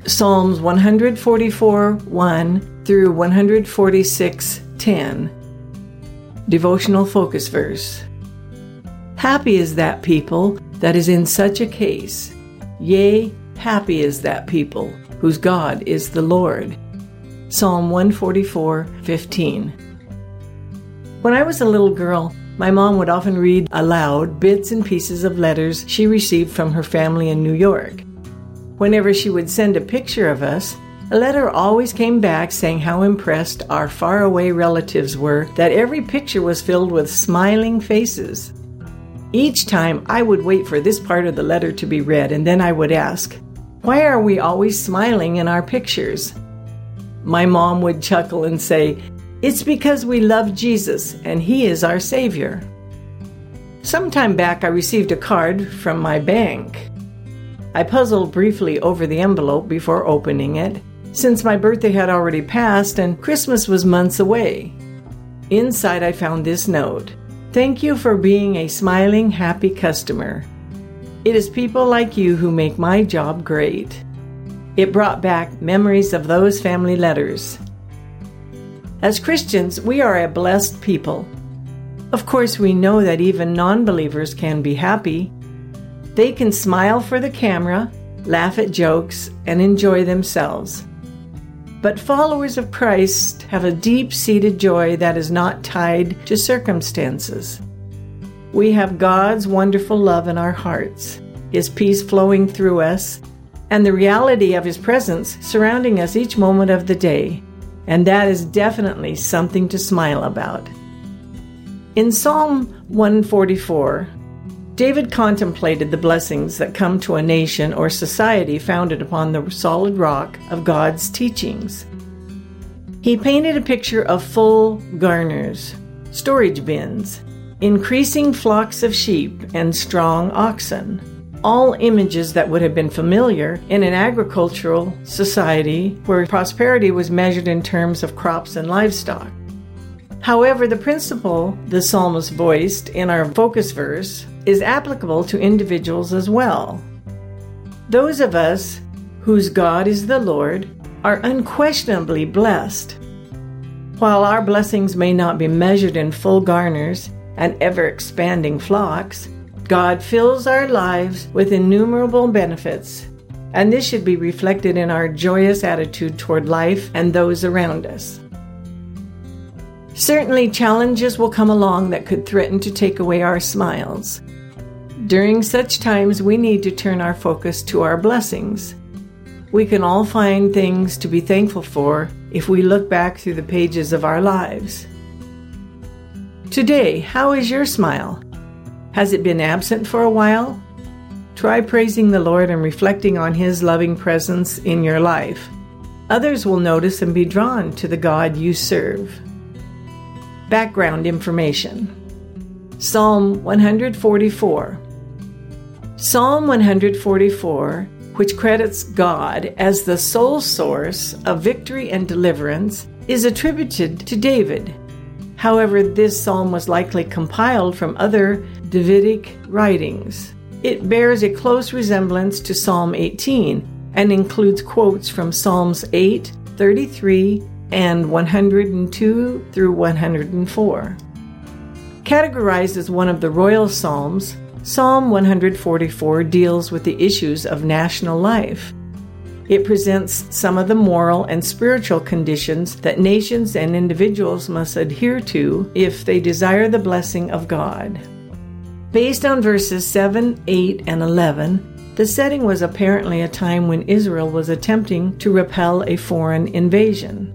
Psalms 144:1 through 146:10. Devotional focus verse. Happy is that people that is in such a case. Yea, happy is that people whose God is the Lord. Psalm 144:15. When I was a little girl, my mom would often read aloud bits and pieces of letters she received from her family in New York. Whenever she would send a picture of us, a letter always came back saying how impressed our faraway relatives were that every picture was filled with smiling faces. Each time I would wait for this part of the letter to be read, and then I would ask, "Why are we always smiling in our pictures?" My mom would chuckle and say, "It's because we love Jesus and He is our Savior." Some time back I received a card from my bank. I puzzled briefly over the envelope before opening it, since my birthday had already passed and Christmas was months away. Inside I found this note: "Thank you for being a smiling, happy customer. It is people like you who make my job great." It brought back memories of those family letters. As Christians, we are a blessed people. Of course, we know that even non-believers can be happy. They can smile for the camera, laugh at jokes, and enjoy themselves. But followers of Christ have a deep-seated joy that is not tied to circumstances. We have God's wonderful love in our hearts, His peace flowing through us, and the reality of His presence surrounding us each moment of the day. And that is definitely something to smile about. In Psalm 144, David contemplated the blessings that come to a nation or society founded upon the solid rock of God's teachings. He painted a picture of full garners, storage bins, increasing flocks of sheep, and strong oxen, all images that would have been familiar in an agricultural society where prosperity was measured in terms of crops and livestock. However, the principle the psalmist voiced in our focus verse is applicable to individuals as well. Those of us whose God is the Lord are unquestionably blessed. While our blessings may not be measured in full garners and ever-expanding flocks, God fills our lives with innumerable benefits, and this should be reflected in our joyous attitude toward life and those around us. Certainly, challenges will come along that could threaten to take away our smiles. During such times, we need to turn our focus to our blessings. We can all find things to be thankful for if we look back through the pages of our lives. Today, how is your smile? Has it been absent for a while? Try praising the Lord and reflecting on His loving presence in your life. Others will notice and be drawn to the God you serve. Background information. Psalm 144. Psalm 144, which credits God as the sole source of victory and deliverance, is attributed to David. However, this psalm was likely compiled from other Davidic writings. It bears a close resemblance to Psalm 18 and includes quotes from Psalms 8, 33, and 102 through 104. Categorized as one of the royal psalms, Psalm 144 deals with the issues of national life. It presents some of the moral and spiritual conditions that nations and individuals must adhere to if they desire the blessing of God. Based on verses 7, 8, and 11, the setting was apparently a time when Israel was attempting to repel a foreign invasion.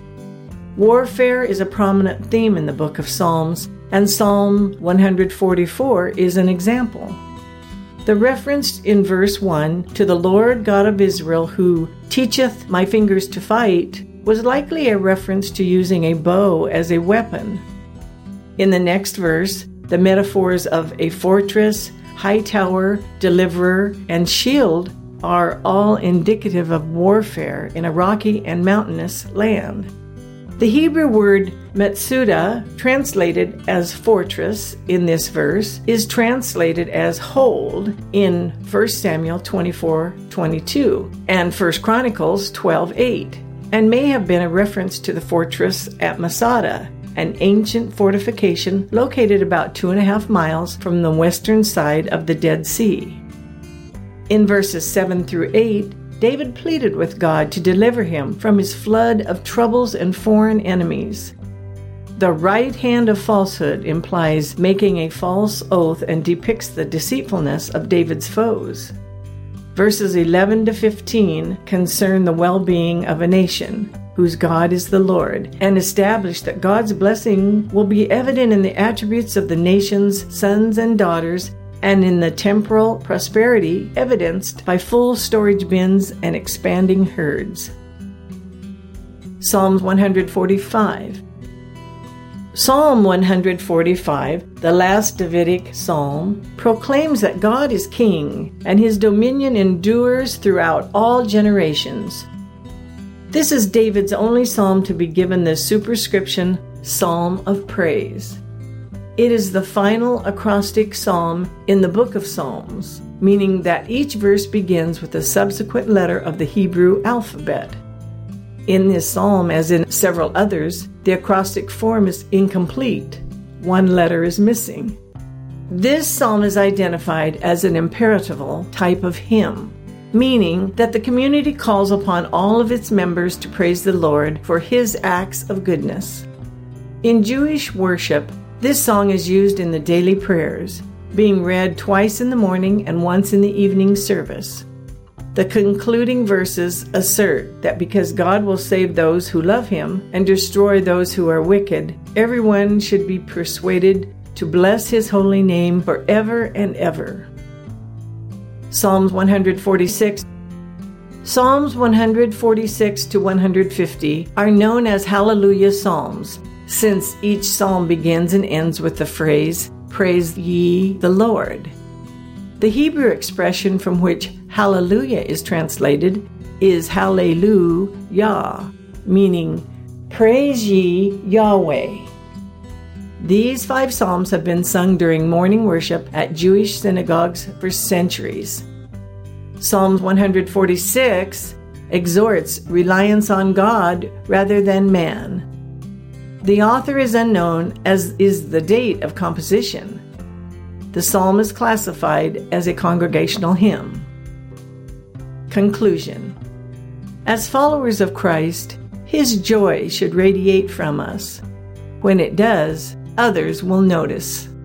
Warfare is a prominent theme in the book of Psalms, and Psalm 144 is an example. The reference in verse 1 to the Lord God of Israel who teacheth my fingers to fight was likely a reference to using a bow as a weapon. In the next verse, the metaphors of a fortress, high tower, deliverer, and shield are all indicative of warfare in a rocky and mountainous land. The Hebrew word Metsuda, translated as fortress in this verse, is translated as hold in 1 Samuel 24:22 and 1 Chronicles 12:8, and may have been a reference to the fortress at Masada, an ancient fortification located about 2.5 miles from the western side of the Dead Sea. In verses 7 through 8, David pleaded with God to deliver him from his flood of troubles and foreign enemies. The right hand of falsehood implies making a false oath and depicts the deceitfulness of David's foes. Verses 11 to 15 concern the well-being of a nation, whose God is the Lord, and establish that God's blessing will be evident in the attributes of the nation's sons and daughters and in the temporal prosperity evidenced by full storage bins and expanding herds. Psalm 145. Psalm 145, the last Davidic psalm, proclaims that God is king and his dominion endures throughout all generations. This is David's only psalm to be given the superscription Psalm of Praise. It is the final acrostic psalm in the Book of Psalms, meaning that each verse begins with a subsequent letter of the Hebrew alphabet. In this psalm, as in several others, the acrostic form is incomplete. One letter is missing. This psalm is identified as an imperatival type of hymn, meaning that the community calls upon all of its members to praise the Lord for his acts of goodness. In Jewish worship, this song is used in the daily prayers, being read twice in the morning and once in the evening service. The concluding verses assert that because God will save those who love him and destroy those who are wicked, everyone should be persuaded to bless his holy name forever and ever. Psalms 146. Psalms 146 to 150 are known as Hallelujah Psalms, since each psalm begins and ends with the phrase, "Praise ye the Lord." The Hebrew expression from which Hallelujah is translated is Hallelujah, meaning, "Praise ye Yahweh." These 5 psalms have been sung during morning worship at Jewish synagogues for centuries. Psalm 146 exhorts reliance on God rather than man. The author is unknown, as is the date of composition. The psalm is classified as a congregational hymn. Conclusion. As followers of Christ, his joy should radiate from us. When it does, others will notice.